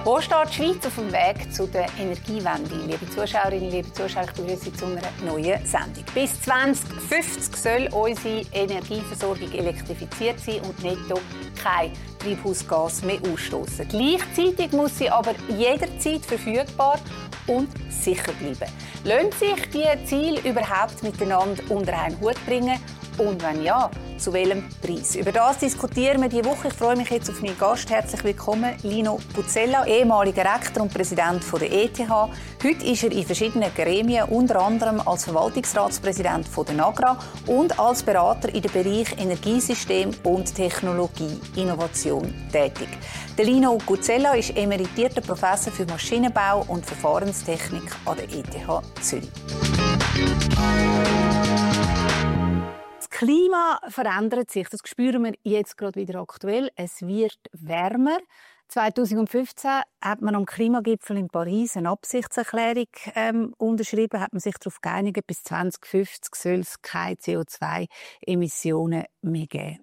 Wo steht die Schweiz auf dem Weg zu der Energiewende? Liebe Zuschauerinnen, liebe Zuschauer, ich begrüße Sie zu einer neuen Sendung. Bis 2050 soll unsere Energieversorgung elektrifiziert sein und netto kein Treibhausgas mehr ausstoßen. Gleichzeitig muss sie aber jederzeit verfügbar und sicher bleiben. Lassen sich diese Ziele überhaupt miteinander unter einen Hut bringen? Und wenn ja, zu welchem Preis? Über das diskutieren wir diese Woche. Ich freue mich jetzt auf meinen Gast. Herzlich willkommen, Lino Puzzella, ehemaliger Rektor und Präsident der ETH. Heute ist er in verschiedenen Gremien, unter anderem als Verwaltungsratspräsident der NAGRA und als Berater in den Bereich Energiesystem und Technologie Innovation tätig. Der Lino Puzzella ist emeritierter Professor für Maschinenbau und Verfahrenstechnik an der ETH Zürich. Das Klima verändert sich, das spüren wir jetzt gerade wieder aktuell. Es wird wärmer. 2015 hat man am Klimagipfel in Paris eine Absichtserklärung unterschrieben, hat man sich darauf geeinigt, bis 2050 soll es keine CO2-Emissionen mehr geben.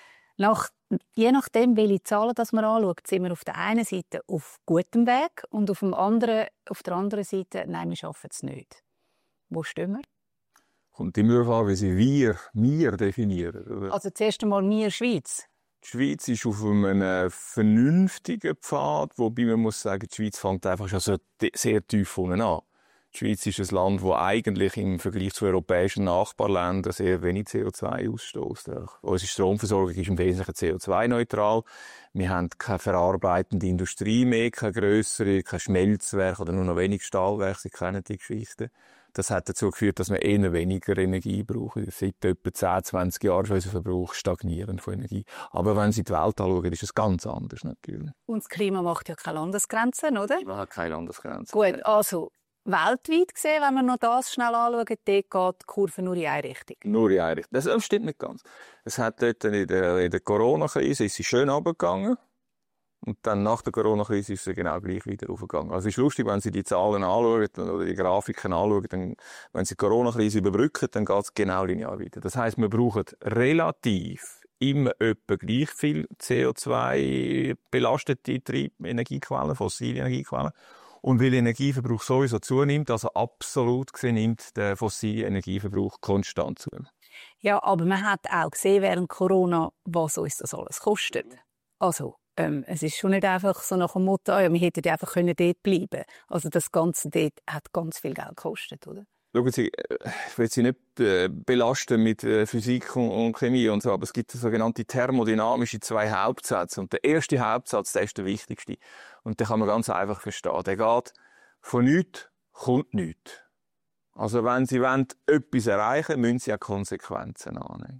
Je nachdem, welche Zahlen das man anschaut, sind wir auf der einen Seite auf gutem Weg und auf der anderen Seite, nein, wir schaffen es nicht. Wo stehen wir? Kommt immer darauf an, wie sie wir definieren. Oder? Also zuerst einmal wir Schweiz. Die Schweiz ist auf einem vernünftigen Pfad, wobei man muss sagen, die Schweiz fängt einfach schon sehr tief unten an. Die Schweiz ist ein Land, das eigentlich im Vergleich zu europäischen Nachbarländern sehr wenig CO2 ausstößt. Unsere Stromversorgung ist im Wesentlichen CO2-neutral. Wir haben keine verarbeitende Industrie mehr, keine grössere, kein Schmelzwerk oder nur noch wenig Stahlwerke. Sie kennen die Geschichten. Das hat dazu geführt, dass wir eher weniger Energie brauchen. Seit etwa 10, 20 Jahren ist unser Verbrauch stagnierend von Energie. Aber wenn Sie die Welt anschauen, ist es ganz anders natürlich. Und das Klima macht ja keine Landesgrenzen, oder? Man hat keine Landesgrenzen. Gut, also weltweit gesehen, wenn wir noch das schnell anschauen, dort geht die Kurve nur in eine Richtung. Nur in eine Richtung. Das stimmt nicht ganz. Es hat dort in der Corona-Krise ist sie schön runtergegangen. Und dann nach der Corona-Krise ist sie genau gleich wieder aufgegangen. Also es ist lustig, wenn Sie die Zahlen anschauen oder die Grafiken anschauen, dann, wenn Sie die Corona-Krise überbrücken, dann geht es genau linear weiter. Das heisst, wir brauchen relativ immer etwa gleich viel CO2-belastete Energiequellen, fossile Energiequellen. Und weil der Energieverbrauch sowieso zunimmt, also absolut gesehen, nimmt der fossile Energieverbrauch konstant zu. Ja, aber man hat auch gesehen während Corona, was uns das alles kostet. Also es ist schon nicht einfach so nach dem Motto, ja, wir hätten einfach dort bleiben können. Also das Ganze dort hat ganz viel Geld gekostet, oder? Schauen Sie, ich will Sie nicht belasten mit Physik und Chemie und so, aber es gibt sogenannte thermodynamische 2 Hauptsätze. Und der erste Hauptsatz, der ist der wichtigste. Und den kann man ganz einfach verstehen. Der geht, von nichts kommt nichts. Also wenn Sie etwas erreichen wollen, müssen Sie auch Konsequenzen annehmen.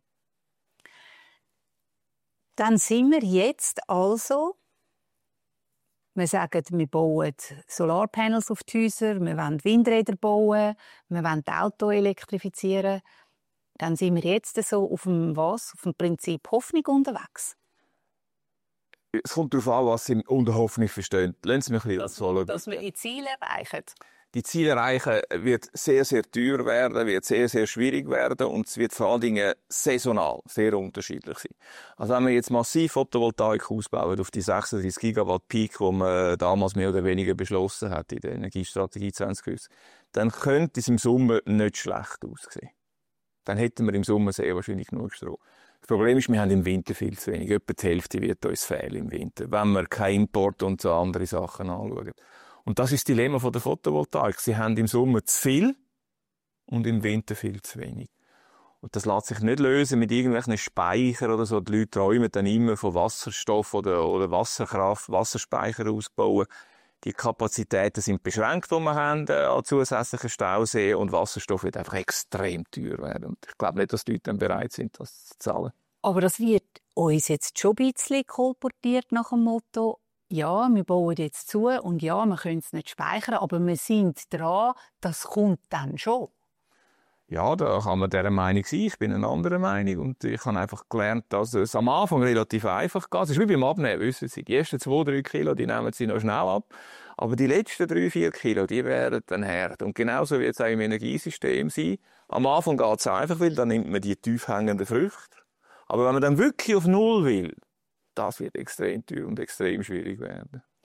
Dann sind wir jetzt also, wir sagen, wir bauen Solarpanels auf die Häuser, wir wollen Windräder bauen, wir wollen die Autos elektrifizieren. Dann sind wir jetzt so auf dem Prinzip Hoffnung unterwegs. Es kommt darauf an, was Sie unter Hoffnung verstehen. Lassen Sie mich ein bisschen dass wir die Ziele erreichen. Die Ziele erreichen wird sehr, sehr teuer werden, wird sehr, sehr schwierig werden und es wird vor allen Dingen saisonal sehr unterschiedlich sein. Also wenn wir jetzt massiv Photovoltaik ausbauen auf die 36 Gigawatt Peak, die man damals mehr oder weniger beschlossen hat in der Energiestrategie 2050, dann könnte es im Sommer nicht schlecht aussehen. Dann hätten wir im Sommer sehr wahrscheinlich genug Strom. Das Problem ist, wir haben im Winter viel zu wenig. Etwa die Hälfte wird uns fehlen im Winter, wenn wir keinen Import und so andere Sachen anschauen. Und das ist das Dilemma der Photovoltaik. Sie haben im Sommer zu viel und im Winter viel zu wenig. Und das lässt sich nicht lösen mit irgendwelchen Speichern oder so. Die Leute träumen dann immer von Wasserstoff oder Wasserkraft, Wasserspeicher ausbauen. Die Kapazitäten sind beschränkt, die wir haben an zusätzlichen Stauseen, und Wasserstoff wird einfach extrem teuer werden. Und ich glaube nicht, dass die Leute dann bereit sind, das zu zahlen. Aber das wird uns jetzt schon ein bisschen kolportiert nach dem Motto, ja, wir bauen jetzt zu und ja, wir können es nicht speichern, aber wir sind dran, das kommt dann schon. Ja, da kann man dieser Meinung sein. Ich bin eine andere Meinung und ich habe einfach gelernt, dass es am Anfang relativ einfach geht. Es ist wie beim Abnehmen, wissen Sie. Die ersten 2-3 Kilo, die nehmen Sie noch schnell ab. Aber die letzten 3-4 Kilo, die werden dann hart. Und genauso wird es auch im Energiesystem sein. Am Anfang geht es einfach, weil dann nimmt man die tief hängenden Früchte. Aber wenn man dann wirklich auf Null will, das wird extrem teuer und extrem schwierig werden.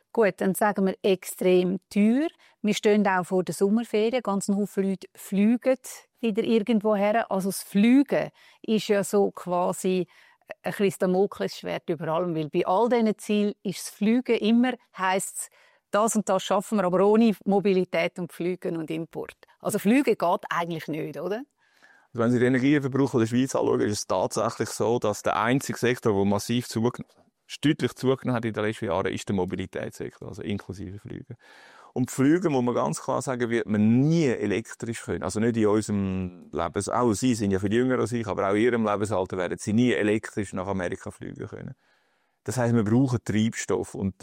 Gut, dann sagen wir extrem teuer. Wir stehen auch vor der Sommerferien. Ganz ein Haufen Leute fliegen wieder irgendwo her. Also das Fliegen ist ja so quasi ein Damoklesschwert über allem. Weil bei all diesen Zielen ist das Fliegen immer, heisst es, das und das schaffen wir, aber ohne Mobilität und Fliegen und Import. Also Fliegen geht eigentlich nicht, oder? Wenn Sie den Energieverbrauch in der Schweiz anschauen, ist es tatsächlich so, dass der einzige Sektor, der massiv deutlich zugenommen hat in den letzten Jahren, ist der Mobilitätssektor, also inklusive Flüge. Und Flüge, muss man ganz klar sagen, wird man nie elektrisch können. Also nicht in unserem Lebens... Auch Sie sind ja viel jünger als ich, aber auch in Ihrem Lebensalter werden Sie nie elektrisch nach Amerika fliegen können. Das heisst, wir brauchen Treibstoff. Und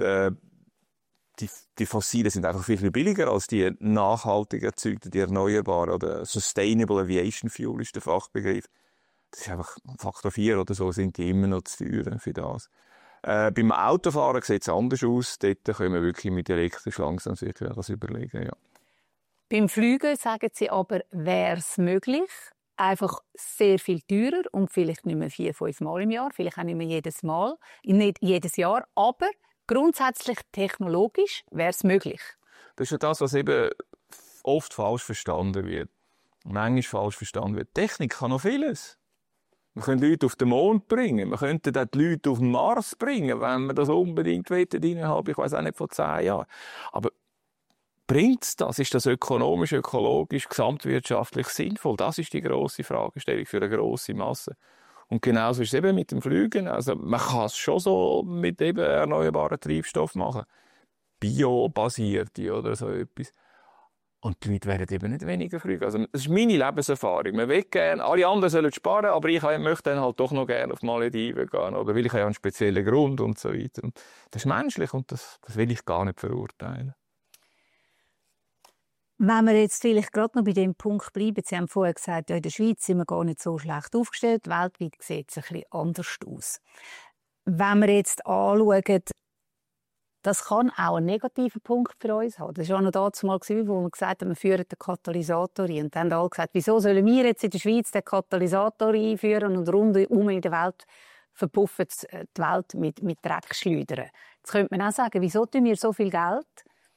die Fossilen sind einfach viel, viel billiger als die nachhaltig erzeugten, die erneuerbaren oder Sustainable Aviation Fuel ist der Fachbegriff. Das ist einfach Faktor 4 oder so, sind die immer noch zu teuer für das. Beim Autofahren sieht es anders aus. Dort können wir wirklich mit elektrisch langsam sicher das überlegen. Ja. Beim Fliegen sagen Sie aber, wäre es möglich, einfach sehr viel teurer und vielleicht nicht mehr 4-5 Mal im Jahr, vielleicht auch nicht mehr nicht jedes Jahr, aber grundsätzlich technologisch wäre es möglich. Das ist ja das, was eben oft falsch verstanden wird. Manchmal falsch verstanden wird. Technik kann noch vieles. Wir können Leute auf den Mond bringen. Wir könnten auch die Leute auf den Mars bringen, wenn wir das unbedingt wollen, innerhalb, ich weiss auch nicht, von 10 Jahren. Aber bringt's das? Ist das ökonomisch, ökologisch, gesamtwirtschaftlich sinnvoll? Das ist die grosse Fragestellung für eine grosse Masse. Und genauso ist es eben mit dem Flügen. Also, man kann es schon so mit eben erneuerbaren Treibstoff machen. Bio-basierte oder so etwas. Und die Leute werden eben nicht weniger fliegen. Also, das ist meine Lebenserfahrung. Man will gerne, alle anderen sollen sparen, aber ich möchte dann halt doch noch gerne auf Malediven gehen. Oder weil ich ja einen speziellen Grund und so weiter. Und das ist menschlich und das will ich gar nicht verurteilen. Wenn wir jetzt vielleicht gerade noch bei dem Punkt bleiben, Sie haben vorher gesagt, ja, in der Schweiz sind wir gar nicht so schlecht aufgestellt, weltweit sieht es ein bisschen anders aus. Wenn wir jetzt anschauen, das kann auch einen negativen Punkt für uns haben. Das war auch noch damals mal, wo wir gesagt haben, wir führen den Katalysator ein. Und dann haben alle gesagt, wieso sollen wir jetzt in der Schweiz den Katalysator einführen und rundum in der Welt verpuffen die Welt mit Dreckschleudern. Jetzt könnte man auch sagen, wieso tun wir so viel Geld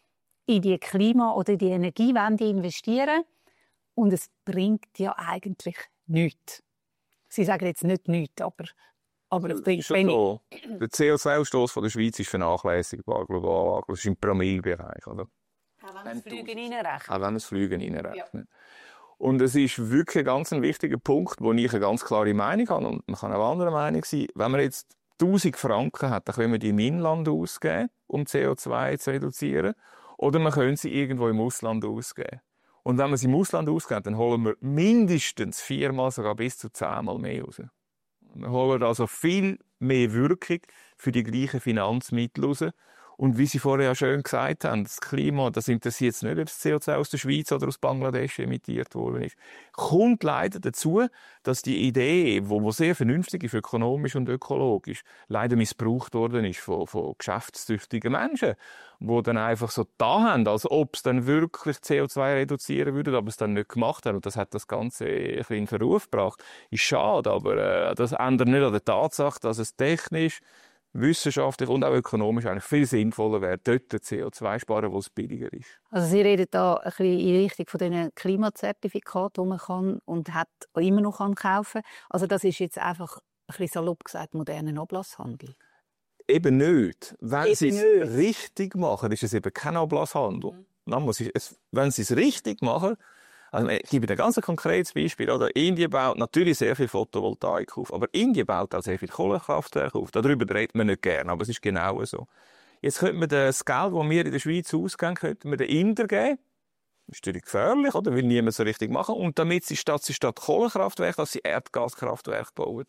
in die Klima- oder die Energiewende investieren und es bringt ja eigentlich nichts. Sie sagen jetzt nicht nichts, aber es bringt wenig. So. Der CO2-Ausstoß der Schweiz ist vernachlässigbar global. Das ist im Promillebereich. Oder? Auch wenn wir das Fliegen reinrechnen. Auch wenn wir das Fliegen reinrechnen. Ja. Und es ist wirklich ein wichtiger Punkt, wo ich eine ganz klare Meinung habe. Und man kann auch anderer Meinung sein. Wenn man jetzt 1000 Franken hat, dann können wir die im Inland ausgeben, um CO2 zu reduzieren. Oder man könnte sie irgendwo im Ausland ausgeben. Und wenn man sie im Ausland ausgibt, dann holen wir mindestens 4-mal, sogar bis zu 10-mal mehr raus. Wir holen also viel mehr Wirkung für die gleichen Finanzmittel raus. Und wie Sie vorher ja schön gesagt haben, das Klima, das interessiert es nicht, ob das CO2 aus der Schweiz oder aus Bangladesch emittiert worden ist. Kommt leider dazu, dass die Idee, die sehr vernünftig ist, ökonomisch und ökologisch, leider missbraucht worden ist von geschäftstüchtigen Menschen, die dann einfach so da haben, als ob es dann wirklich CO2 reduzieren würden, aber es dann nicht gemacht haben. Und das hat das Ganze ein bisschen in Verruf gebracht. Ist schade, aber das ändert nicht an der Tatsache, dass es technisch, wissenschaftlich und auch ökonomisch eigentlich viel sinnvoller wäre, dort CO2 sparen, wo es billiger ist. Also Sie reden da ein bisschen in Richtung von den Klimazertifikaten, die man kann und hat immer noch kaufen kann. Also das ist jetzt einfach, ein bisschen salopp gesagt, moderner Ablasshandel. Eben nicht. Wenn Sie es richtig machen, ist es eben kein Ablasshandel. Wenn Sie es richtig machen, also ich gebe ein ganz konkretes Beispiel. Oder? Indien baut natürlich sehr viel Photovoltaik auf, aber Indien baut auch sehr viel Kohlekraftwerke auf. Darüber redet man nicht gerne, aber es ist genau so. Jetzt könnte man das Geld, das wir in der Schweiz ausgeben, könnte man den Indern geben. Das ist natürlich gefährlich, oder? Will niemand so richtig machen. Und damit sie statt Kohlekraftwerke, dass sie Erdgaskraftwerke bauen.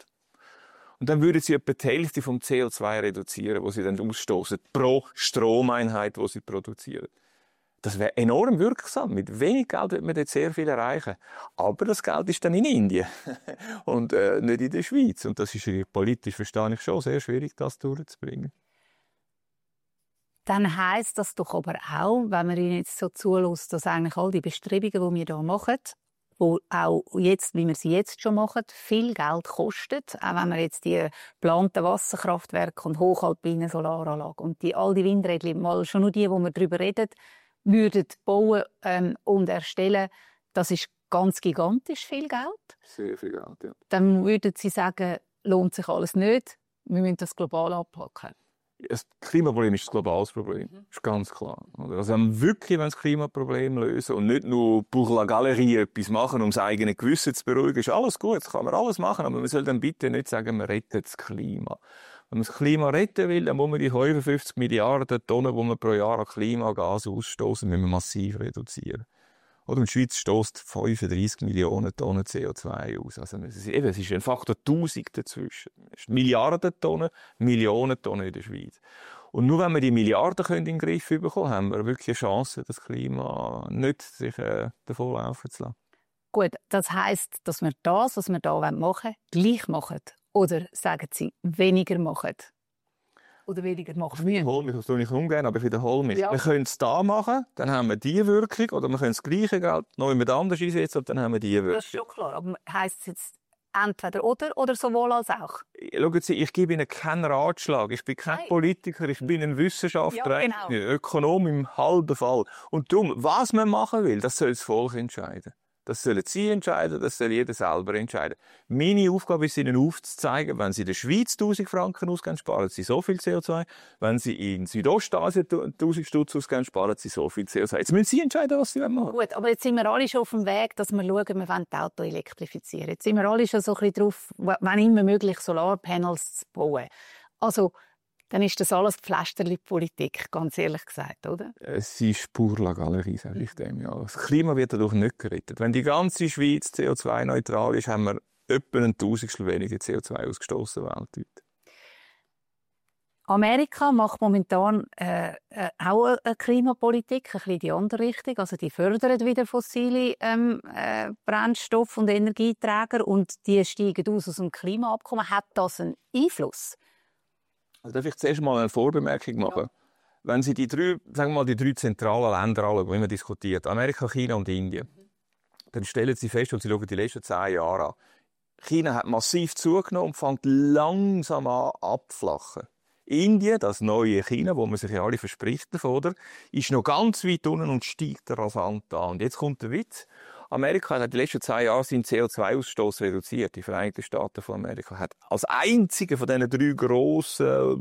Und dann würden sie etwa die Hälfte vom CO2 reduzieren, das sie dann ausstoßen, pro Stromeinheit, die sie produzieren. Das wäre enorm wirksam. Mit wenig Geld würde man dort sehr viel erreichen. Aber das Geld ist dann in Indien und nicht in der Schweiz. Und das ist politisch, verstehe ich schon, sehr schwierig, das durchzubringen. Dann heisst das doch aber auch, wenn man Ihnen jetzt so zulässt, dass eigentlich all die Bestrebungen, die wir hier machen, wo auch jetzt, wie wir sie jetzt schon machen, viel Geld kostet. Auch wenn wir jetzt die geplanten Wasserkraftwerke und hochalpine Solaranlagen und all die Windräder, mal schon nur die, wo wir darüber reden, würden bauen und erstellen, das ist ganz gigantisch viel Geld. Sehr viel Geld, ja. Dann würden Sie sagen, lohnt sich alles nicht, wir müssen das global anpacken. Das Klimaproblem ist ein globales Problem. Das ist ganz klar. Also wenn wir wirklich das Klimaproblem lösen und nicht nur pour la Galerie etwas machen, um das eigene Gewissen zu beruhigen, ist alles gut, das kann man alles machen, aber man soll dann bitte nicht sagen, man rettet das Klima. Wenn man das Klima retten will, dann muss man die 55 Milliarden Tonnen, die man pro Jahr an Klimagas ausstoßen, massiv reduzieren. Oder die Schweiz stößt 35 Millionen Tonnen CO2 aus. Also es ist ein Faktor 1000 dazwischen. Es sind Milliarden Tonnen, Millionen Tonnen in der Schweiz. Und nur wenn wir die Milliarden in den Griff bekommen, haben wir wirklich eine Chance, das Klima nicht sich davonlaufen zu lassen. Gut, das heisst, dass wir das, was wir hier machen wollen, gleich machen. Oder sagen Sie, weniger machen? Oder weniger machen müssen? Ich wiederhole mich, das tue ich ungern, aber ich wiederhole mich. Ja. Wir können es da machen, dann haben wir die Wirkung, oder wir können das gleiche Geld noch jemand anders einsetzen, und dann haben wir die Wirkung. Das ist schon klar. Aber heisst es jetzt entweder oder sowohl als auch? Schauen Sie, ich gebe Ihnen keinen Ratschlag. Ich bin kein Politiker, ich bin ein Wissenschaftler, Ja, genau. Ökonom im halben Fall. Und darum, was man machen will, das soll das Volk entscheiden. Das sollen Sie entscheiden, das soll jeder selber entscheiden. Meine Aufgabe ist, Ihnen aufzuzeigen, wenn Sie in der Schweiz 1000 Franken ausgeben, sparen Sie so viel CO2. Wenn Sie in Südostasien 1000 Stutz ausgeben, sparen Sie so viel CO2. Jetzt müssen Sie entscheiden, was Sie machen wollen. Gut, aber jetzt sind wir alle schon auf dem Weg, dass wir schauen, wir wollen die Autos elektrifizieren. Jetzt sind wir alle schon so ein bisschen drauf, wenn immer möglich Solarpanels zu bauen. Also, dann ist das alles Pflasterli-Politik, ganz ehrlich gesagt, oder? Es ist pur la Galerie, sage ich dem. Ja. Das Klima wird dadurch nicht gerettet. Wenn die ganze Schweiz CO2-neutral ist, haben wir etwa ein Tausendstel weniger CO2 ausgestoßen weltweit. Amerika macht momentan auch eine Klimapolitik, ein bisschen in die andere Richtung. Also die fördern wieder fossile Brennstoff- und Energieträger und die steigen aus dem Klimaabkommen. Hat das einen Einfluss? Also darf ich zuerst mal eine Vorbemerkung machen? Ja. Wenn Sie die drei zentralen Länder anschauen, die man diskutiert, Amerika, China und Indien, dann stellen Sie fest, und Sie schauen die letzten 10 Jahre an, China hat massiv zugenommen und fängt langsam an abflachen. Indien, das neue China, wo man sich ja alle verspricht davon, oder, ist noch ganz weit unten und steigt rasant an. Und jetzt kommt der Witz. Amerika hat in den letzten 10 Jahren seinen CO2-Ausstoß reduziert. Die Vereinigten Staaten von Amerika hat als einzige von diesen 3 grossen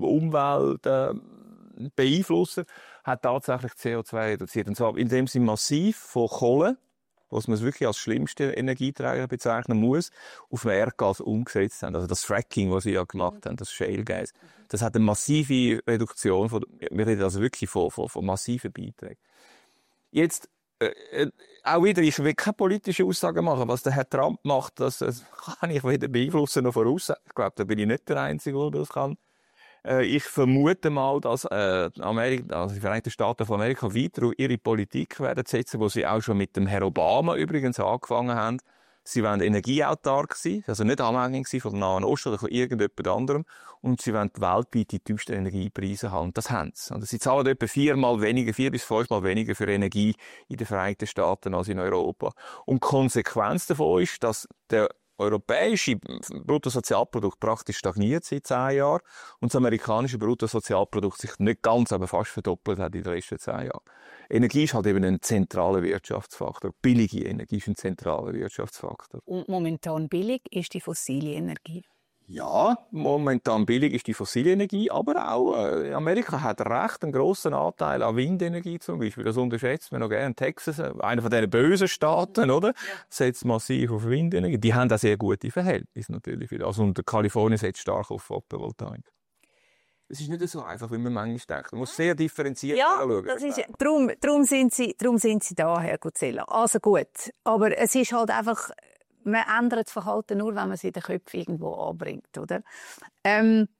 Umweltbeeinflusser hat tatsächlich CO2 reduziert. Und zwar indem sie massiv von Kohle, was man wirklich als schlimmste Energieträger bezeichnen muss, auf Erdgas umgesetzt haben. Also das Fracking, was sie ja gemacht haben, das Shale Gas. Das hat eine massive Reduktion wir reden also wirklich von massiven Beiträgen. Jetzt, auch wieder, ich will keine politische Aussagen machen. Was der Herr Trump macht, das kann ich weder beeinflussen noch voraussagen. Ich glaube, da bin ich nicht der Einzige, der das kann. Ich vermute mal, dass die Vereinigten Staaten von Amerika weiter ihre Politik werden setzen, wo sie auch schon mit dem Herrn Obama übrigens angefangen haben. Sie wollen energieautark sein, also nicht abhängig sein von dem Nahen Osten oder von irgendjemand anderem. Und sie wollen weltweit die tiefsten Energiepreise haben. Und das haben sie. Und sie zahlen etwa 4 bis 5 Mal weniger für Energie in den Vereinigten Staaten als in Europa. Und die Konsequenz davon ist, dass der europäische Bruttosozialprodukt praktisch stagniert seit 10 Jahren und das amerikanische Bruttosozialprodukt sich nicht ganz, aber fast verdoppelt hat in den letzten 10 Jahren. Energie ist halt eben ein zentraler Wirtschaftsfaktor. Billige Energie ist ein zentraler Wirtschaftsfaktor. Und momentan billig ist die fossile Energie? Ja, momentan billig ist die fossile Energie, aber auch Amerika hat recht einen grossen Anteil an Windenergie zum Beispiel. Das unterschätzt man noch gerne. Texas, einer von diesen bösen Staaten, oder? Setzt massiv auf Windenergie. Die haben auch sehr gute Verhältnisse natürlich. Also und Kalifornien setzt stark auf Photovoltaik. Es ist nicht so einfach, wie man manchmal denkt. Man muss sehr differenziert anschauen. Ja, das ist, darum sind Sie da, Herr Gutzella. Also gut, aber es ist halt einfach, man ändert das Verhalten nur, wenn man es in den Köpfen irgendwo anbringt, oder? Wenn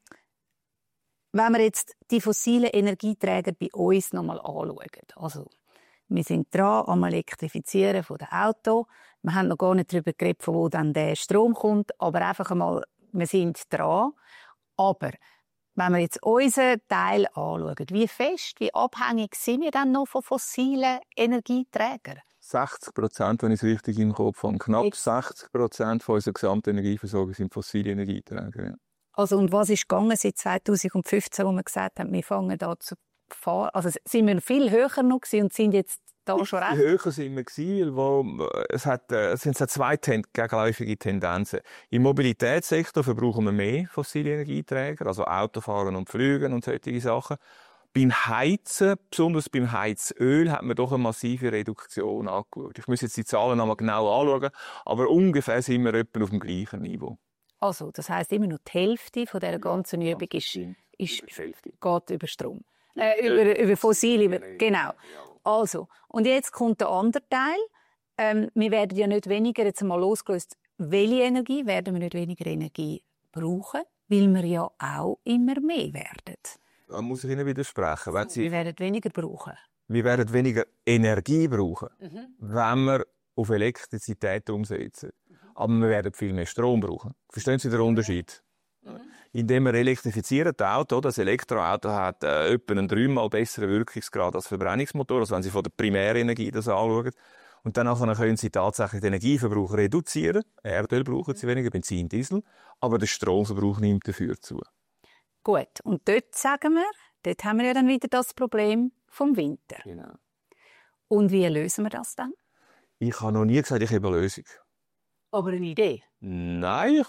wir jetzt die fossilen Energieträger bei uns nochmal anschauen, also wir sind dran am Elektrifizieren der Autos. Wir haben noch gar nicht darüber geredet, von wo dann der Strom kommt, aber einfach einmal, wir sind dran. Aber wenn wir jetzt unseren Teil anschauen, wie fest, wie abhängig sind wir dann noch von fossilen Energieträgern? 60%, wenn ich es richtig im Kopf habe, knapp 60% von unserer gesamten Energieversorgung sind fossile Energieträger. Ja. Also, und was ist gegangen seit 2015, wo wir gesagt haben, wir fangen da zu fahren? Also, sind wir viel höher noch gewesen und sind jetzt da schon recht? Höher sind wir gewesen, weil es sind zwei gegenläufige Tendenzen. Im Mobilitätssektor verbrauchen wir mehr fossile Energieträger, also Autofahren und Flügen und solche Sachen. Beim Heizen, besonders beim Heizöl, hat man doch eine massive Reduktion angeschaut. Ich muss jetzt die Zahlen einmal genau anschauen, aber ungefähr sind wir etwa auf dem gleichen Niveau. Also, das heisst, immer noch die Hälfte von dieser ganzen Übung geht über Strom. Über fossile, genau. Also, und jetzt kommt der andere Teil. Wir werden ja nicht weniger, jetzt mal losgelöst, welche Energie, werden wir nicht weniger Energie brauchen, weil wir ja auch immer mehr werden. Da muss ich Ihnen widersprechen. Wir werden weniger brauchen. Wir werden weniger Energie brauchen, wenn wir auf Elektrizität umsetzen. Aber wir werden viel mehr Strom brauchen. Verstehen Sie den Unterschied? Indem wir elektrifizieren, das Elektroauto hat etwa einen 3-mal besseren Wirkungsgrad als Verbrennungsmotor, also wenn Sie von der Primärenergie das anschauen. Und dann können Sie tatsächlich den Energieverbrauch reduzieren. Erdöl brauchen Sie weniger, Benzin, Diesel. Aber der Stromverbrauch nimmt dafür zu. Gut, und dort sagen wir, dort haben wir ja dann wieder das Problem vom Winter. Genau. Und wie lösen wir das dann? Ich habe noch nie gesagt, ich habe eine Lösung. Aber eine Idee? Nein,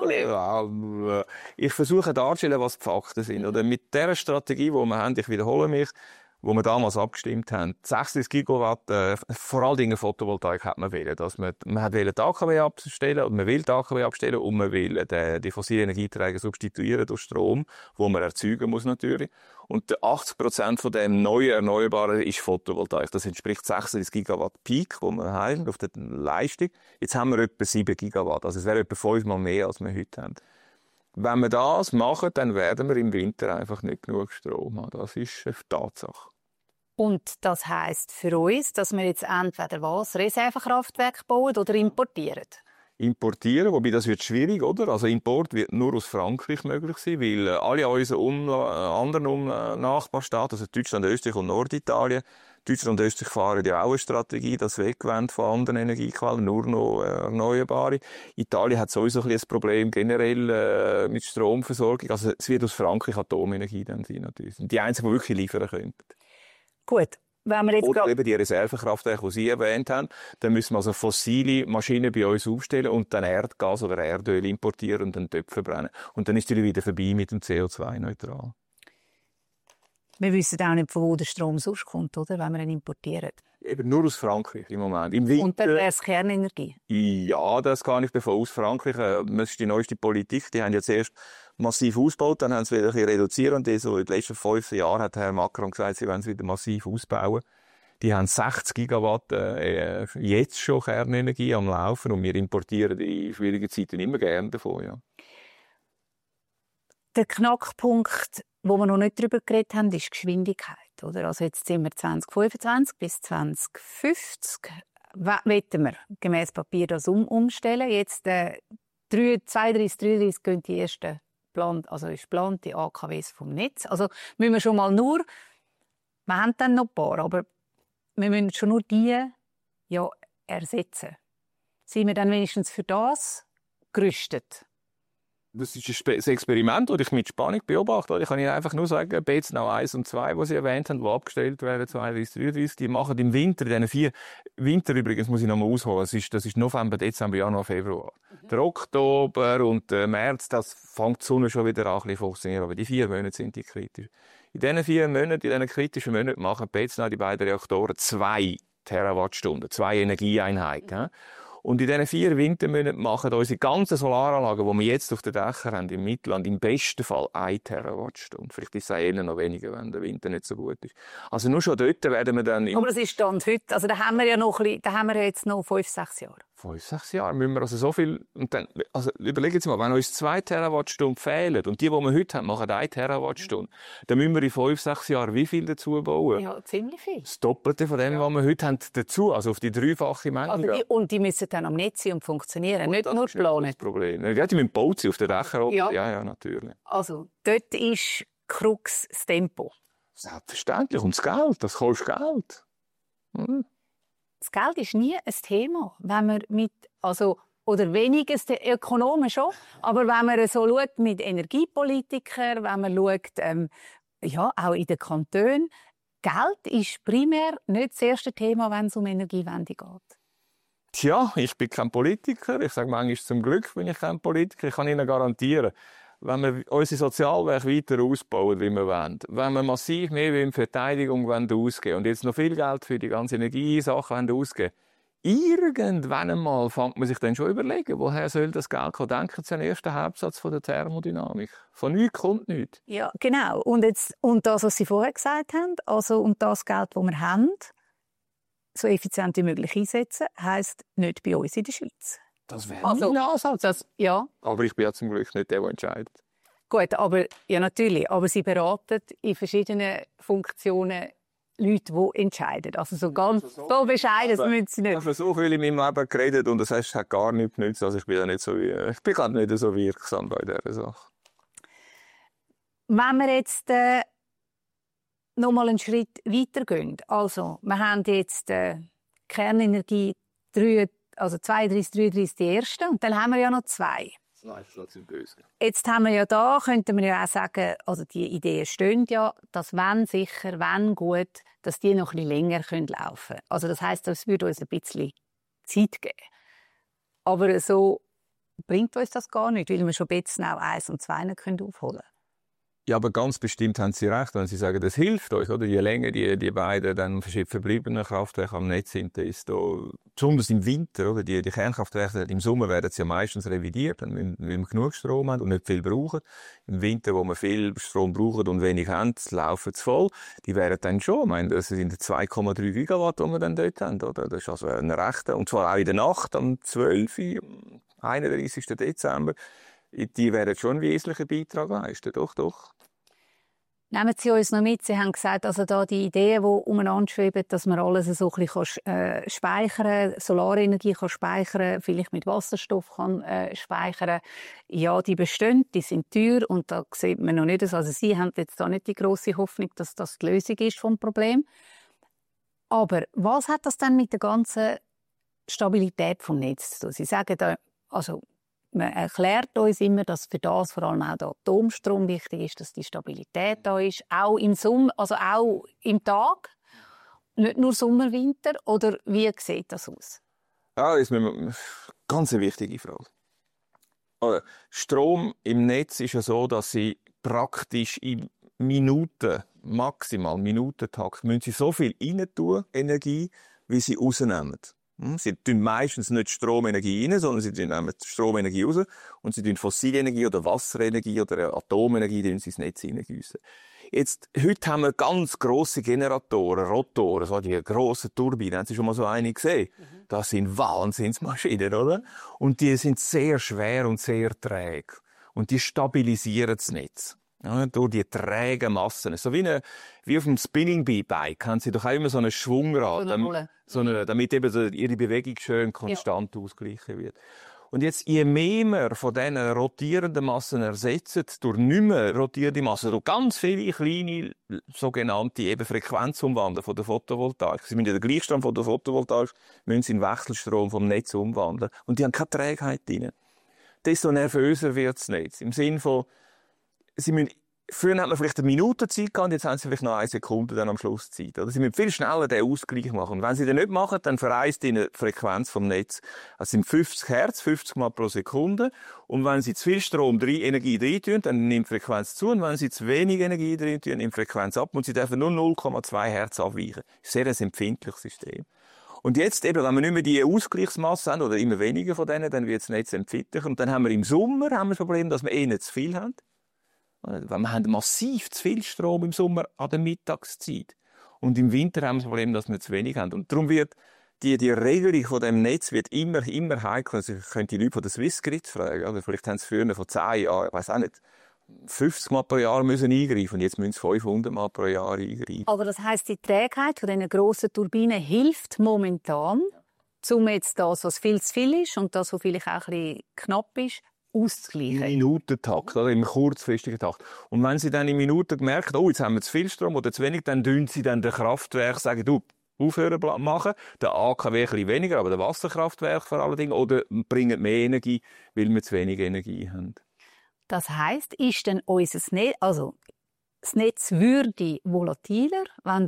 ich versuche darzustellen, was die Fakten sind. Oder mit der Strategie, die wir haben, ich wiederhole mich, wo wir damals abgestimmt haben, 36 Gigawatt, vor allen Dingen Photovoltaik hat man wählen, dass man will die AKW abstellen und man will die AKW abstellen und man will die fossilen Energieträger substituieren durch Strom, wo man erzeugen muss natürlich. Und 80% von dem neuen Erneuerbaren ist Photovoltaik. Das entspricht 36 Gigawatt Peak, wo wir haben auf der Leistung. Jetzt haben wir etwa 7 Gigawatt. Also es wäre etwa 5-mal mehr, als wir heute haben. Wenn wir das machen, dann werden wir im Winter einfach nicht genug Strom haben. Das ist eine Tatsache. Und das heisst für uns, dass wir jetzt entweder Reservekraftwerke bauen oder importieren? Importieren, wobei das wird schwierig, oder? Also Import wird nur aus Frankreich möglich sein, weil alle unsere anderen Nachbarstaaten, also Deutschland, Österreich und Norditalien, Deutschland und Österreich fahren ja auch eine Strategie, das wegwenden von anderen Energiequellen, nur noch erneuerbare. Italien hat sowieso ein Problem generell mit Stromversorgung. Also es wird aus Frankreich Atomenergie dann sein natürlich. Die einzigen, die wirklich liefern können. Gut. Wenn wir jetzt oder eben die Reservekraftwerke, die Sie erwähnt haben, dann müssen wir also fossile Maschinen bei uns aufstellen und dann Erdgas oder Erdöl importieren und dann Töpfe verbrennen. Und dann ist es wieder vorbei mit dem CO2-neutral. Wir wissen auch nicht, von wo der Strom sonst kommt, oder? Wenn wir ihn importieren. Eben nur aus Frankreich im Moment. Im Winter, und dann wäre es Kernenergie? Ja, das kann ich davon aus. Frankreich, das ist die neueste Politik. Die haben jetzt erst massiv ausgebaut, dann haben sie wieder ein bisschen reduziert. Und so in den letzten 5 Jahren hat Herr Macron gesagt, sie wollen es wieder massiv ausbauen. Die haben 60 Gigawatt jetzt schon Kernenergie am Laufen und wir importieren in schwierigen Zeiten immer gerne davon. Ja. Der Knackpunkt, wo wir noch nicht darüber geredet haben, ist die Geschwindigkeit. Oder? Also jetzt sind wir 2025 bis 2050. Wollen wir gemäss Papier das umstellen? Jetzt 32, 33 gehen die ersten geplante AKWs vom Netz. Also müssen wir schon mal wir haben dann noch ein paar, aber wir müssen schon nur die ersetzen. Sind wir dann wenigstens für das gerüstet? Das ist ein Experiment, das ich mit Spannung beobachte. Ich kann Ihnen einfach nur sagen, Betznau 1 und 2, die Sie erwähnt haben, die abgestellt werden, 32, 33, die machen im Winter, in diesen 4 Winter übrigens, muss ich noch mal ausholen, das ist November, Dezember, Januar, Februar. Der Oktober und der März, das fängt die Sonne schon wieder an, ein bisschen funktionieren, aber die 4 Monate sind die kritisch. In diesen 4 Monaten, in diesen kritischen Monaten machen Betznau, die beiden Reaktoren 2 Terawattstunden, 2 Energieeinheiten. Und in diesen 4 Wintermonaten machen unsere ganzen Solaranlagen, die wir jetzt auf den Dächern haben, im Mittelland, im besten Fall 1 Terawattstunde. Vielleicht ist es eher noch weniger, wenn der Winter nicht so gut ist. Also nur schon dort werden wir dann... Aber das ist Stand heute. Also da haben wir ja noch da haben wir jetzt noch 5, 6 Jahre. 5, 6 Jahre müssen wir also so viel... Und dann, also überlegen Sie mal, wenn uns 2 Terawattstunden fehlen und die wir heute haben, machen 1 Terawattstunde, dann müssen wir in 5, 6 Jahren wie viel dazu bauen? Ja, ziemlich viel. Das Doppelte von dem, was wir heute haben, dazu, also auf die 3-fache Menge. Also und die müssen dann am Netz sein und funktionieren, nicht nur planen. Das Problem. Ja, die müssen gebaut sein auf den Dächern. Ja, natürlich. Also dort ist Krux das Tempo. Selbstverständlich. Und das Geld, das kostet Geld. Das das Geld ist nie ein Thema, wenn man oder weniger Ökonomen schon, aber wenn man so schaut mit Energiepolitikern, wenn man schaut, auch in den Kantonen, Geld ist primär nicht das erste Thema, wenn es um Energiewende geht. Tja, ich bin kein Politiker. Ich sage manchmal zum Glück bin ich kein Politiker. Ich kann Ihnen garantieren, wenn wir unsere Sozialwerke weiter ausbauen, wie wir wollen, wenn wir massiv mehr in Verteidigung ausgeben und jetzt noch viel Geld für die ganze Energiesachen ausgeben, irgendwann einmal fängt man sich dann schon überlegen, woher soll das Geld kommen. Denken Sie an den ersten Hauptsatz von der Thermodynamik. Von nichts kommt nichts. Ja, genau. Und das, was Sie vorher gesagt haben, und das Geld, das wir haben, so effizient wie möglich einsetzen, heisst nicht bei uns in der Schweiz. Das wäre ein Ansatz. Ja. Aber ich bin ja zum Glück nicht der entscheidet. Gut, aber ja, natürlich. Aber Sie beraten in verschiedenen Funktionen Leute, die entscheiden. Also so ganz so bescheiden müssen Sie nicht. Ich habe so viel in meinem Leben geredet und das heißt, hat gar nichts genützt. Also ich bin ja nicht so nicht so wirksam bei dieser Sache. Wenn wir jetzt noch mal einen Schritt weiter gehen. Also, wir haben jetzt Kernenergie 32, 33 die erste und dann haben wir ja noch 2. Jetzt haben wir ja könnten wir ja auch sagen, also die Ideen stehen ja, dass wenn sicher, wenn gut, dass die noch ein bisschen länger laufen können. Also das heisst, das würde uns ein bisschen Zeit geben. Aber so bringt uns das gar nicht, weil wir schon Betzenau 1 und 2 aufholen können. Ja, aber ganz bestimmt haben Sie recht, wenn Sie sagen, das hilft euch, oder? Je länger die beiden dann verbliebenen Kraftwerke am Netz sind, desto, besonders im Winter, oder? Die Kernkraftwerke, im Sommer werden sie ja meistens revidiert, wenn wir genug Strom haben und nicht viel brauchen. Im Winter, wo wir viel Strom brauchen und wenig haben, laufen sie voll. Die wären dann schon, ich meine, das sind 2,3 Gigawatt, die wir dann dort haben, oder? Das ist also ein rechter, und zwar auch in der Nacht, am 12., 31. Dezember. Die werden schon einen wesentlichen Beitrag leisten, doch. Nehmen Sie uns noch mit. Sie haben gesagt, also da die Ideen, die umeinander schweben, dass man alles so ein bisschen speichern kann, Solarenergie kann speichern, vielleicht mit Wasserstoff kann speichern. Ja, die bestehen, die sind teuer und da sieht man noch nicht, also Sie haben jetzt da nicht die grosse Hoffnung, dass das die Lösung ist vom Problem. Aber was hat das denn mit der ganzen Stabilität vom Netz zu tun? Sie sagen da, also man erklärt uns immer, dass für das vor allem auch der Atomstrom wichtig ist, dass die Stabilität da ist, auch im Sommer, also auch im Tag, nicht nur Sommer, Winter, oder wie sieht das aus? Ja, das ist eine ganz wichtige Frage. Also, Strom im Netz ist ja so, dass Sie praktisch in Minuten, maximal Minutentakt, müssen Sie so viel rein tun, Energie, wie Sie rausnehmen. Sie tun meistens nicht Stromenergie rein, sondern sie nehmen Stromenergie raus und sie tun fossile Energie oder Wasserenergie oder Atomenergie ins Netz hineingießen. Jetzt, heute haben wir ganz grosse Generatoren, Rotoren, so die grossen Turbinen. Haben Sie schon mal so eine gesehen? Das sind Wahnsinnsmaschinen, oder? Und die sind sehr schwer und sehr träge. Und die stabilisieren das Netz. Ja, durch die trägen Massen. So wie auf dem Spinning-Bike haben Sie doch auch immer so einen Schwungrad, damit eben Ihre Bewegung schön konstant ausgeglichen wird. Und jetzt, je mehr wir von diesen rotierenden Massen ersetzen, durch nicht mehr rotierende Massen, durch ganz viele kleine, sogenannte eben Frequenzumwandler von der Photovoltaik. Sie müssen den Gleichstrom von der Photovoltaik müssen Sie in Wechselstrom vom Netz umwandeln. Und die haben keine Trägheit drin. Desto nervöser wird das Netz. Im Sinn von, früher hat man vielleicht eine Minute Zeit gehabt, jetzt haben sie vielleicht noch 1 Sekunde dann am Schluss Zeit. Oder? Sie müssen viel schneller den Ausgleich machen. Und wenn sie den nicht machen, dann vereist ihnen die Frequenz vom Netz. Das sind 50 Hertz, 50 Mal pro Sekunde. Und wenn sie zu viel Energie rein tun, dann nimmt die Frequenz zu. Und wenn sie zu wenig Energie rein tun, nimmt die Frequenz ab. Und sie dürfen nur 0,2 Hertz abweichen. Das ist ein sehr empfindliches System. Und jetzt eben, wenn wir nicht mehr die Ausgleichsmasse haben, oder immer weniger von denen, dann wird das Netz empfindlicher. Und dann haben wir im Sommer das Problem, dass wir nicht zu viel haben. Weil wir haben massiv zu viel Strom im Sommer an der Mittagszeit. Und im Winter haben wir das Problem, dass wir zu wenig haben. Und darum wird die Regelung von dem Netz wird immer heikler. Also ich könnte die Leute von der Swissgrid fragen. Oder vielleicht haben sie früher vor 10 Jahren, ich weiss auch nicht, 50 Mal pro Jahr müssen eingreifen. Und jetzt müssen sie 500 Mal pro Jahr eingreifen. Aber das heisst, die Trägheit von diesen grossen Turbinen hilft momentan, um jetzt das, was viel zu viel ist und das, was vielleicht auch ein bisschen knapp ist, auszugleichen. Im Minutentakt, oder? Im kurzfristigen Takt. Und wenn Sie dann in Minuten merken, oh, jetzt haben wir zu viel Strom oder zu wenig, dann tun Sie dann den Kraftwerk sagen, du, aufhören machen. Der AKW ein bisschen weniger, aber der Wasserkraftwerk vor allen Dingen. Oder bringen mehr Energie, weil wir zu wenig Energie haben. Das heisst, ist denn unser Netz, also das Netz würde volatiler, wenn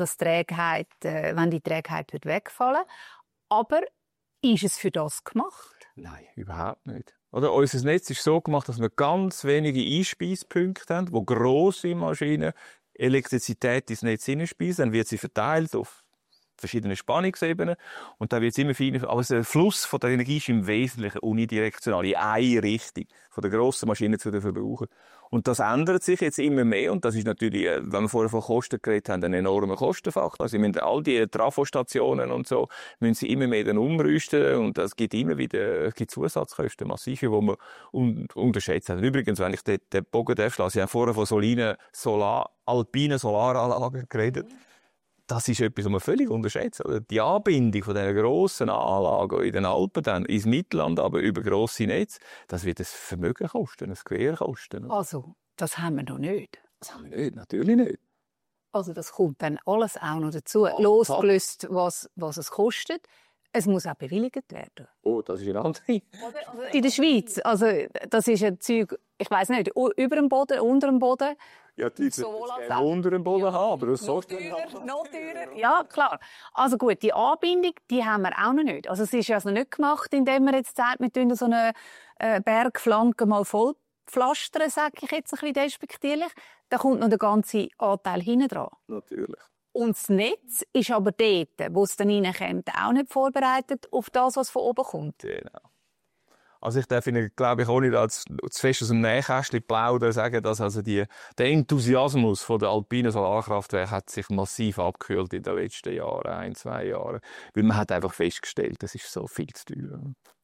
die Trägheit wird wegfallen. Aber ist es für das gemacht? Nein, überhaupt nicht. Oder unser Netz ist so gemacht, dass wir ganz wenige Einspeispunkte haben, wo grosse Maschinen Elektrizität ins Netz hineinspeisen. Dann wird sie verteilt auf verschiedene Spannungsebenen und dann wird es immer feiner. Aber der Fluss von der Energie ist im Wesentlichen unidirektional, in eine Richtung, von der grossen Maschine zu den Verbrauchern. Und das ändert sich jetzt immer mehr und das ist natürlich, wenn wir vorher von Kosten geredet haben, ein enormer Kostenfaktor. Also, wir müssen all die Trafostationen und so, müssen sie immer mehr dann umrüsten und es gibt immer wieder Zusatzkosten, massive, die man unterschätzt hat. Übrigens, wenn ich den Bogen darf schlagen, Sie haben vorher von alpinen Solaranlagen geredet. Das ist etwas, was man völlig unterschätzt. Die Anbindung von diesen grossen Anlagen in den Alpen, dann ins Mittelland, aber über grosse Netze, das wird ein Vermögen kosten, ein Gewehr kosten. Also, das haben wir noch nicht. Das haben wir nicht, natürlich nicht. Also, das kommt dann alles auch noch dazu. Losgelöst, was es kostet. Es muss auch bewilligt werden. Oh, das ist ein anderes. Also in der Schweiz, also das ist ein Zeug, ich weiss nicht, über dem Boden, unter dem Boden. Ja, die gerne unter dem Boden haben, aber das noch teurer. Ja, klar. Also gut, die Anbindung, die haben wir auch noch nicht. Also es ist also nicht gemacht, indem man jetzt sagt, wir tun so eine Bergflanke mal voll pflastern, sage ich jetzt ein bisschen despektierlich. Da kommt noch der ganze Anteil hinten dran. Natürlich. Und das Netz ist aber dort, wo es dann reinkommt, auch nicht vorbereitet auf das, was von oben kommt. Genau. Also ich darf Ihnen, glaube ich, ohne da zu fest aus dem Nähkästchen plaudern, sagen, dass also der Enthusiasmus von der alpinen Solarkraftwerke hat sich massiv abgekühlt in den letzten Jahren, 1-2 Jahren. Weil man hat einfach festgestellt, das ist so viel zu teuer.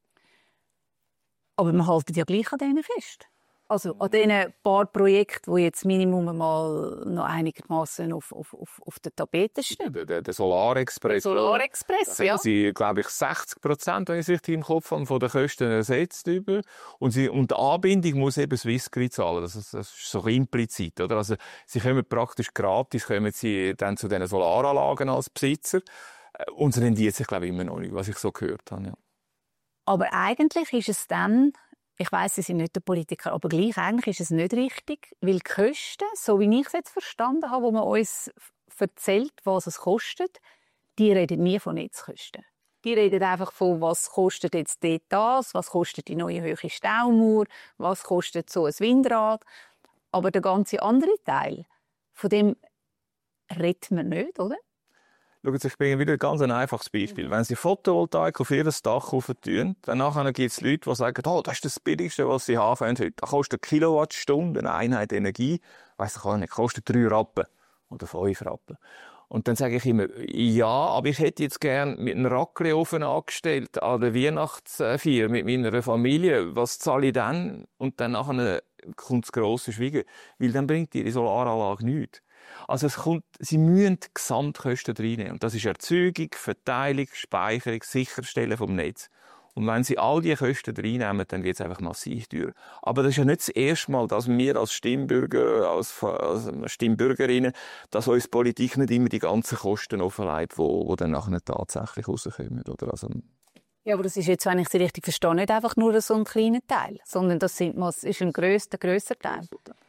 Aber man hält ja gleich an denen fest. Also an diesen paar Projekten, die jetzt Minimum mal noch einigermaßen auf der Tapete stehen. Der Solarexpress. Solarexpress, ja. Sie, glaube ich, 60%, wenn ich es richtig im Kopf habe, von den Kosten ersetzt über. Und die Anbindung muss eben Swissgrid zahlen. Das ist so implizit, oder? Also, sie kommen praktisch gratis, kommen sie dann zu diesen Solaranlagen als Besitzer. Und sie rendiert sich, glaube ich, immer noch nicht, was ich so gehört habe, ja. Aber eigentlich ist es dann, ich weiss, Sie sind nicht der Politiker, aber gleich eigentlich ist es nicht richtig, weil die Kosten, so wie ich es jetzt verstanden habe, wo man uns erzählt, was es kostet, die reden nie von Netzkosten. Die reden einfach von, was kostet jetzt dort das, was kostet die neue hohe Staumauer, was kostet so ein Windrad. Aber der ganze andere Teil, von dem redet man nicht, oder? Schauen Sie, ich bringe wieder ein ganz einfaches Beispiel. Wenn Sie Photovoltaik auf Ihr Dach tun, dann gibt es Leute, die sagen, oh, das ist das Billigste, was Sie haben heute. Das kostet eine Kilowattstunde, eine Einheit Energie, weiss ich auch nicht, kostet 3 Rappen oder 5 Rappen. Und dann sage ich immer, ja, aber ich hätte jetzt gern mit einem Raclette-Ofen angestellt an der Weihnachtsfeier mit meiner Familie. Was zahle ich dann? Und dann nachher kommt das grosse Schweigen. Weil dann bringt Ihre Solaranlage nichts. Also Sie müssen die Gesamtkosten reinnehmen. Und das ist Erzeugung, Verteilung, Speicherung, Sicherstellen vom Netz. Und wenn Sie all diese Kosten reinnehmen, dann wird es einfach massiv teuer. Aber das ist ja nicht das erste Mal, dass wir als Stimmbürger, als Stimmbürgerinnen, dass uns Politik nicht immer die ganzen Kosten offenlegt, die dann nachher tatsächlich rauskommen. Oder? Also, ja, aber das ist jetzt, wenn ich Sie richtig verstehe, nicht einfach nur so ein kleiner Teil, sondern das ist ein grösser Teil.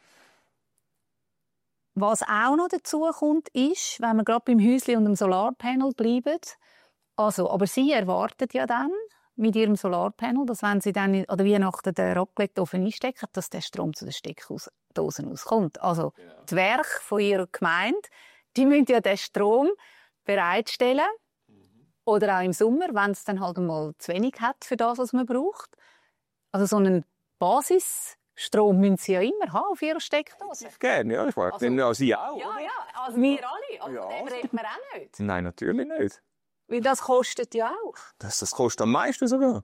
Was auch noch dazu kommt, ist, wenn wir gerade beim Häuschen und dem Solarpanel bleiben, also, aber Sie erwarten ja dann mit Ihrem Solarpanel, dass wenn Sie dann an der Weihnachten den Raclette-Ofen einstecken, dass der Strom zu den Steckdosen auskommt. Also die Werke von Ihrer Gemeinde, die müssen ja den Strom bereitstellen. Oder auch im Sommer, wenn es dann halt mal zu wenig hat für das, was man braucht. Also so einen Basisstrom müssen Sie ja immer haben auf Ihrer Steckdose. Gerne, ja. Ich frage Sie auch. Ja, ja, also wir alle. Also ja. Dem redet man auch nicht. Nein, natürlich nicht. Weil das kostet ja auch. Das kostet am meisten sogar.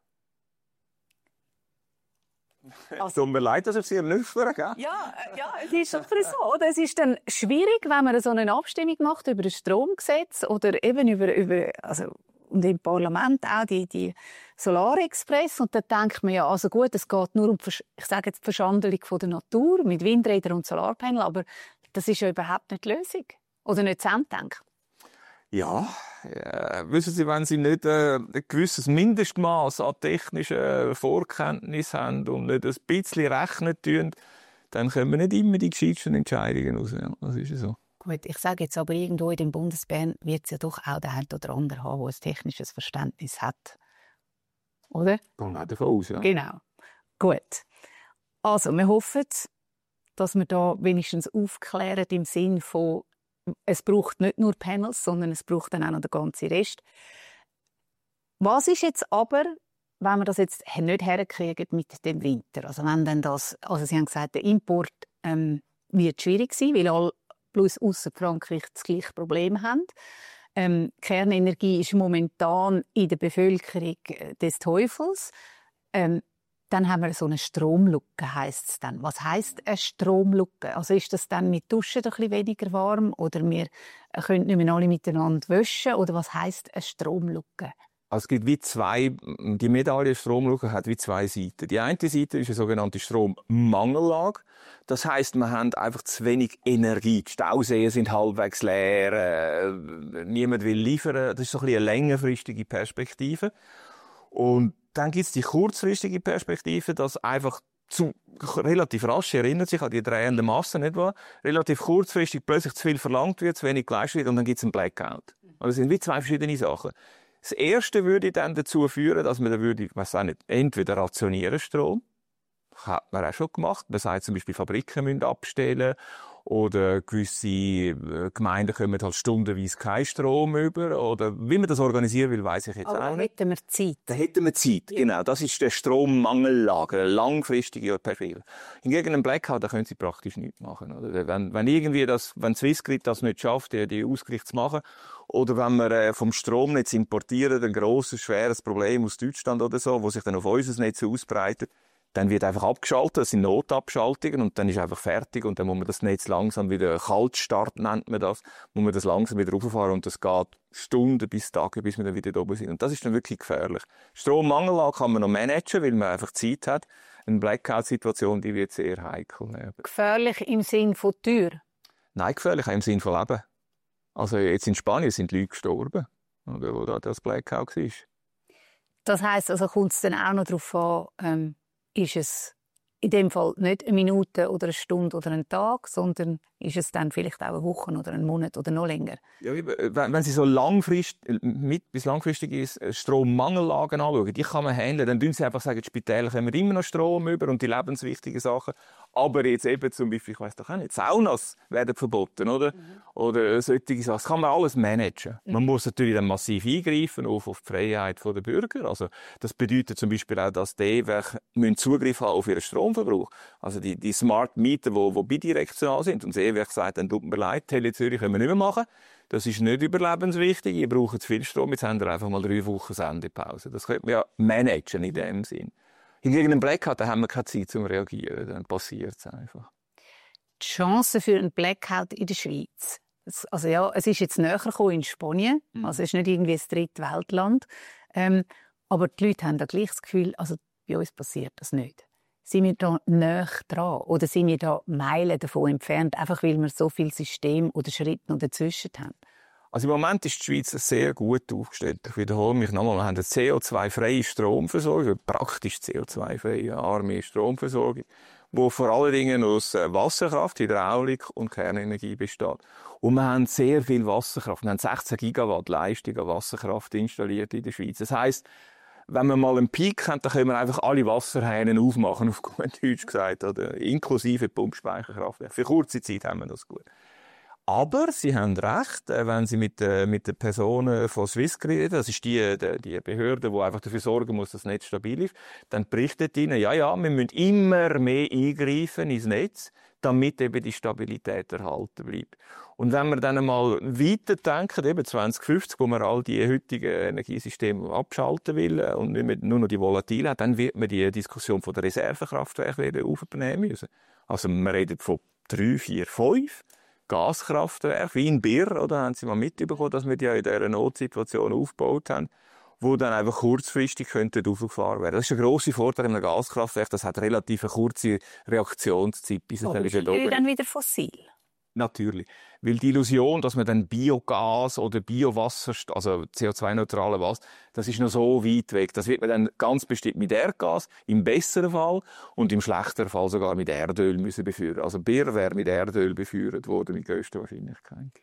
Also, tut mir leid, dass ich Sie nüchtern gell? Ja, es ist doch so. Oder? Es ist dann schwierig, wenn man so eine Abstimmung macht über das Stromgesetz oder eben und im Parlament auch die Solarexpress. Und dann denkt man ja, also gut, es geht nur um ich sage jetzt, die Verschandelung von der Natur mit Windrädern und Solarpanel, aber das ist ja überhaupt nicht die Lösung. Oder nicht zu Ende denken. Ja, wissen Sie, wenn Sie nicht ein gewisses Mindestmaß an technischen Vorkenntnis haben und nicht ein bisschen rechnen tun, dann können wir nicht immer die gescheitsten Entscheidungen raus. Ja, das ist so. Gut, ich sage jetzt aber, irgendwo in dem Bundesbern wird es ja doch auch der eine oder andere haben, der ein technisches Verständnis hat. Oder? Gehen wir davon aus, ja. Genau. Gut. Also, wir hoffen, dass wir da wenigstens aufklären im Sinn von, es braucht nicht nur Panels, sondern es braucht dann auch noch den ganzen Rest. Was ist jetzt aber, wenn wir das jetzt nicht herkriegen mit dem Winter? Also wenn dann das, also Sie haben gesagt, der Import wird schwierig sein, weil alle plus ausser Frankreich das gleiche Problem haben. Kernenergie ist momentan in der Bevölkerung des Teufels. Dann haben wir so eine Stromlücke, heisst es dann. Was heisst eine Stromlücke? Also ist das dann mit Duschen ein bisschen weniger warm oder wir können nicht mehr alle miteinander waschen? Oder was heisst eine Stromlücke? Also es gibt wie die Medaille Stromlücke hat wie zwei Seiten. Die eine Seite ist eine sogenannte Strommangellage. Das heisst, wir haben einfach zu wenig Energie. Die Stauseen sind halbwegs leer, niemand will liefern. Das ist so ein bisschen eine längerfristige Perspektive. Und dann gibt es die kurzfristige Perspektive, dass einfach relativ rasch, erinnert sich an die drehende Masse, nicht wahr? Relativ kurzfristig plötzlich zu viel verlangt wird, zu wenig geleistet wird und dann gibt es einen Blackout. Also das sind wie zwei verschiedene Sachen. Das erste würde dann dazu führen, dass man dann würde, ich weiss auch nicht, entweder rationieren Strom. Hat man auch schon gemacht. Man sagt zum Beispiel, Fabriken müssen abstellen. Oder gewisse Gemeinden kommen halt stundenweise keinen Strom über. Oder wie man das organisieren will, weiss ich jetzt auch nicht. Da hätten wir Zeit. Da hätten wir Zeit, ja. Genau. Das ist der Strommangellage, eine langfristige Perspektive. Hingegen ein Blackout, da können Sie praktisch nichts machen. Oder? Wenn Swissgrid das nicht schafft, die Ausgleich zu machen, oder wenn wir vom Stromnetz importieren, ein grosses, schweres Problem aus Deutschland oder so, wo sich dann auf unser Netz ausbreitet, dann wird einfach abgeschaltet, das sind Notabschaltungen und dann ist einfach fertig und dann muss man das Netz langsam wieder Kaltstart nennt man das, muss man das langsam wieder rauffahren und das geht Stunden bis Tage, bis wir dann wieder oben sind und das ist dann wirklich gefährlich. Strommangellage kann man noch managen, weil man einfach Zeit hat. Eine Blackout-Situation, die wird sehr heikel. Gefährlich im Sinn von teuer? Nein, gefährlich auch im Sinn von Leben. Also jetzt in Spanien sind Leute gestorben, oder, wo da das Blackout war. Das heisst, also kommt es dann auch noch darauf an, ist es in dem Fall nicht eine Minute oder eine Stunde oder ein Tag, sondern ist es dann vielleicht auch eine Woche oder einen Monat oder noch länger? Ja, wenn Sie so bis langfristige Strommangellagen anschauen, die kann man handeln. Dann sagen Sie einfach, die Spitäler kommen immer noch Strom über und die lebenswichtigen Sachen. Aber jetzt eben zum Beispiel, ich weiss doch auch nicht, Saunas werden verboten, oder? Oder solche Sachen. Das kann man alles managen. Man muss natürlich dann massiv eingreifen auf die Freiheit der Bürger. Also, das bedeutet zum Beispiel auch, dass die E-Werke Zugriff haben auf ihren Stromverbrauch. Also die Smart Meter, die bidirektional sind. Und das E-Werk sagt, dann tut mir leid, Tele Zürich können wir nicht mehr machen. Das ist nicht überlebenswichtig. Ihr braucht zu viel Strom. Jetzt haben wir einfach mal 3 Wochen Sendepause. Das könnte man ja managen in dem Sinn. Hingegen einen Blackout, da haben wir keine Zeit zum Reagieren. Dann passiert es einfach. Die Chance für einen Blackout in der Schweiz. Also ja, es ist jetzt näher gekommen in Spanien. Also es ist nicht irgendwie ein Drittweltland. Aber die Leute haben da gleich das Gefühl, also bei uns passiert das nicht. Sind wir da näher dran? Oder sind wir da Meilen davon entfernt, einfach weil wir so viele Systeme oder Schritte noch dazwischen haben? Also im Moment ist die Schweiz sehr gut aufgestellt. Ich wiederhole mich nochmal. Wir haben eine CO2-freie Stromversorgung, praktisch CO2-freie arme Stromversorgung, die vor allen Dingen aus Wasserkraft, Hydraulik und Kernenergie besteht. Und wir haben sehr viel Wasserkraft. Wir haben 16 Gigawatt Leistung an Wasserkraft installiert in der Schweiz. Das heisst, wenn wir mal einen Peak haben, dann können wir einfach alle Wasserhähne aufmachen, auf gut Deutsch gesagt, oder inklusive Pumpspeicherkraftwerke. Für kurze Zeit haben wir das gut. Aber Sie haben recht, wenn Sie mit den Personen von Swissgrid reden, das ist die Behörde, die einfach dafür sorgen muss, dass das Netz stabil ist, dann berichtet Ihnen, ja, wir müssen immer mehr eingreifen ins Netz, damit eben die Stabilität erhalten bleibt. Und wenn wir dann einmal weiter denken, eben 2050, wo man all die heutigen Energiesysteme abschalten will und nicht mehr nur noch die volatilen hat, dann wird man die Diskussion von der Reservekraftwerke wieder aufnehmen müssen. Also wir reden von 3, 4, 5 Gaskraftwerke, wie in Birr, oder haben Sie mal mitbekommen, dass wir die ja in dieser Notsituation aufgebaut haben, wo dann einfach kurzfristig aufgefahren werden. Das ist ein grosser Vorteil in einem Gaskraftwerk, das hat relativ eine kurze Reaktionszeit, bis es dann wieder dann wieder fossil. Natürlich. Weil die Illusion, dass man dann Biogas oder Biowasser, also CO2-neutrale Wasser, das ist noch so weit weg. Das wird man dann ganz bestimmt mit Erdgas, im besseren Fall und im schlechteren Fall sogar mit Erdöl müssen befeuern. Also Bier wäre mit Erdöl befeuert worden, mit grösster Wahrscheinlichkeit.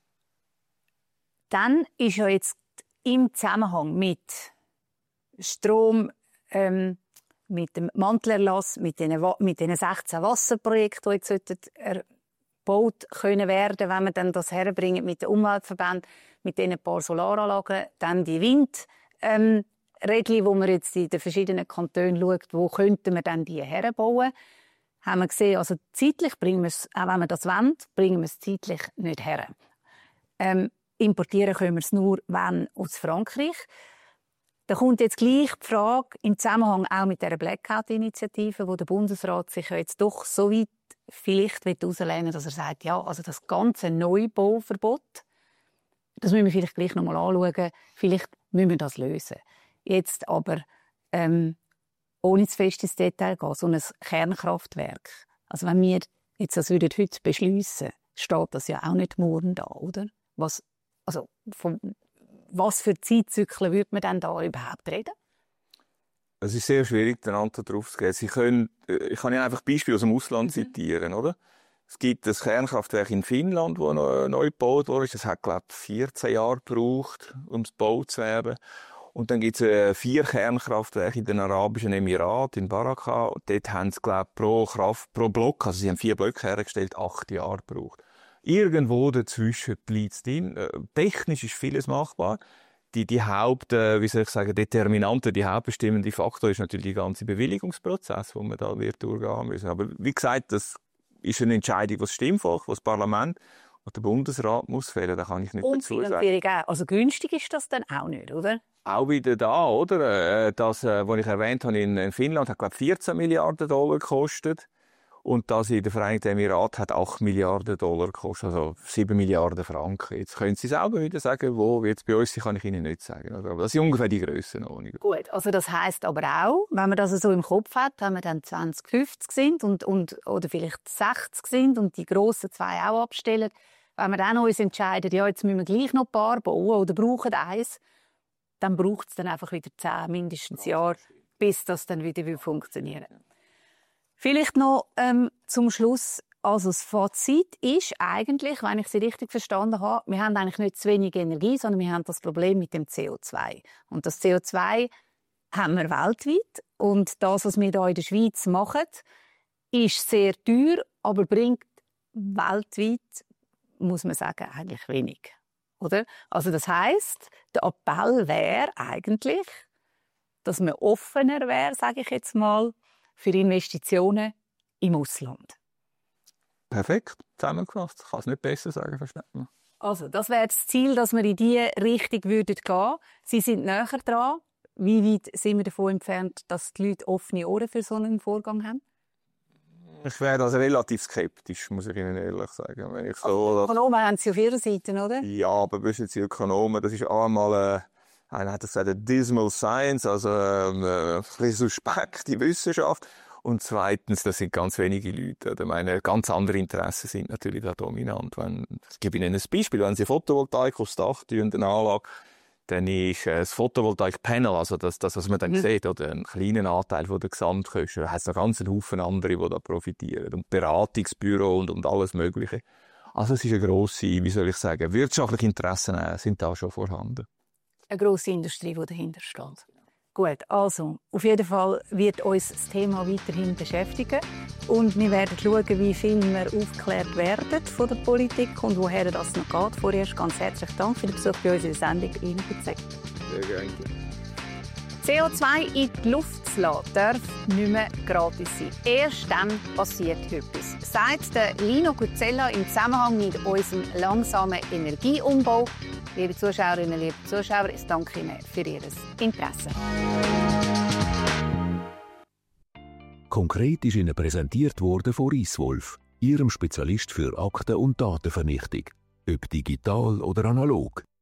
Dann ist ja jetzt im Zusammenhang mit Strom, mit dem Mantelerlass, mit den 16 Wasserprojekten, die jetzt gebaut können werden, wenn wir dann das herbringen mit den Umweltverbänden, mit den paar Solaranlagen, dann die Windrädchen, wo man jetzt in den verschiedenen Kantonen schaut, wo könnten wir dann die herbauen, haben wir gesehen, also zeitlich bringen wir es, auch wenn wir das wollen, bringen wir es zeitlich nicht her. Importieren können wir es nur, wenn aus Frankreich. Da kommt jetzt gleich die Frage im Zusammenhang auch mit der Blackout-Initiative, wo der Bundesrat sich jetzt doch so weit vielleicht herauslehnen will, dass er sagt, ja, also das ganze Neubauverbot, das müssen wir vielleicht gleich noch mal anschauen. Vielleicht müssen wir das lösen. Jetzt aber ohne zu fest ins Detail gehen, so ein Kernkraftwerk. Also wenn wir jetzt das heute beschliessen, steht das ja auch nicht morgen da, oder? Was für Zeitzyklen würde man denn da überhaupt reden? Es ist sehr schwierig, eine Antwort darauf zu geben. Ich kann Ihnen einfach Beispiele aus dem Ausland zitieren, oder? Es gibt ein Kernkraftwerk in Finnland, das neu gebaut wurde. Das hat, glaube ich, 14 Jahre gebraucht, um es gebaut zu werden. Und dann gibt es 4 Kernkraftwerke in den Arabischen Emiraten, in Baraka. Dort haben sie, glaube ich, pro Block, also sie haben 4 Blöcke hergestellt, 8 Jahre gebraucht. Irgendwo dazwischen bleibt es drin. Technisch ist vieles machbar. Die Determinante, die hauptbestimmende Faktor ist natürlich der ganze Bewilligungsprozess, wo man da wird durchgehen müssen. Aber wie gesagt, das ist eine Entscheidung, was das Stimmvolk, was das Parlament und der Bundesrat muss fällen. Da kann ich nicht dazu sagen. Also günstig ist das dann auch nicht, oder? Auch wieder da, oder? Das, was ich erwähnt habe in Finnland, hat, glaube ich, 14 Milliarden Dollar gekostet. Und das in den Vereinigten Emiraten hat 8 Milliarden Dollar gekostet, also 7 Milliarden Franken. Jetzt können Sie selber wieder sagen, wo jetzt bei uns, kann ich Ihnen nicht sagen. Aber das ist ungefähr die Grössenordnung. Gut, also das heisst aber auch, wenn man das so im Kopf hat, wenn wir dann 2050 sind oder vielleicht 60 sind und die grossen 2 auch abstellen, wenn wir dann uns entscheiden, ja, jetzt müssen wir gleich noch ein paar bauen oder brauchen eins, dann braucht es dann einfach wieder 10 mindestens Jahre, bis das dann wieder funktionieren will. Vielleicht noch zum Schluss, also das Fazit ist eigentlich, wenn ich Sie richtig verstanden habe, wir haben eigentlich nicht zu wenig Energie, sondern wir haben das Problem mit dem CO2. Und das CO2 haben wir weltweit. Und das, was wir hier in der Schweiz machen, ist sehr teuer, aber bringt weltweit, muss man sagen, eigentlich wenig. Oder? Also das heisst, der Appell wäre eigentlich, dass man offener wäre, sage ich jetzt mal, für Investitionen im Ausland. Perfekt, zusammengefasst. Ich kann es nicht besser sagen, verstanden. Also, das wäre das Ziel, dass wir in diese Richtung gehen würden. Sie sind näher dran. Wie weit sind wir davon entfernt, dass die Leute offene Ohren für so einen Vorgang haben? Ich wäre also relativ skeptisch, muss ich Ihnen ehrlich sagen. Wenn ich so Ökonomen haben Sie auf Ihrer Seite, oder? Ja, aber wissen Sie, Ökonomen, das ist einmal einer hat gesagt, Dismal Science, also ein bisschen suspekte Wissenschaft. Und zweitens, das sind ganz wenige Leute. Ich meine, ganz andere Interessen sind natürlich da dominant. Ich gebe Ihnen ein Beispiel. Wenn Sie Photovoltaik aufs Dach tun, eine Anlage, dann ist das Photovoltaik-Panel, also das, was man dann sieht, oder einen kleinen Anteil von der Gesamtkosten. Da hat es noch ganz einen Haufen andere, die da profitieren. Und Beratungsbüro und alles Mögliche. Also es ist eine grosse, wie soll ich sagen, wirtschaftliche Interessen sind da schon vorhanden. Eine grosse Industrie, die dahinter steht. Gut, also auf jeden Fall wird uns das Thema weiterhin beschäftigen und wir werden schauen, wie viel wir aufgeklärt werden von der Politik und woher das noch geht. Vorerst ganz herzlichen Dank für den Besuch bei uns in der Sendung in Bezeg. Sehr gerne. CO2 in die Luft zu lassen, darf nicht mehr gratis sein. Erst dann passiert etwas, sagt der Lino Guzzella im Zusammenhang mit unserem langsamen Energieumbau. Liebe Zuschauerinnen, liebe Zuschauer, ich danke Ihnen für Ihr Interesse. Konkret ist Ihnen präsentiert worden von Reisswolf, Ihrem Spezialist für Akten- und Datenvernichtung. Ob digital oder analog.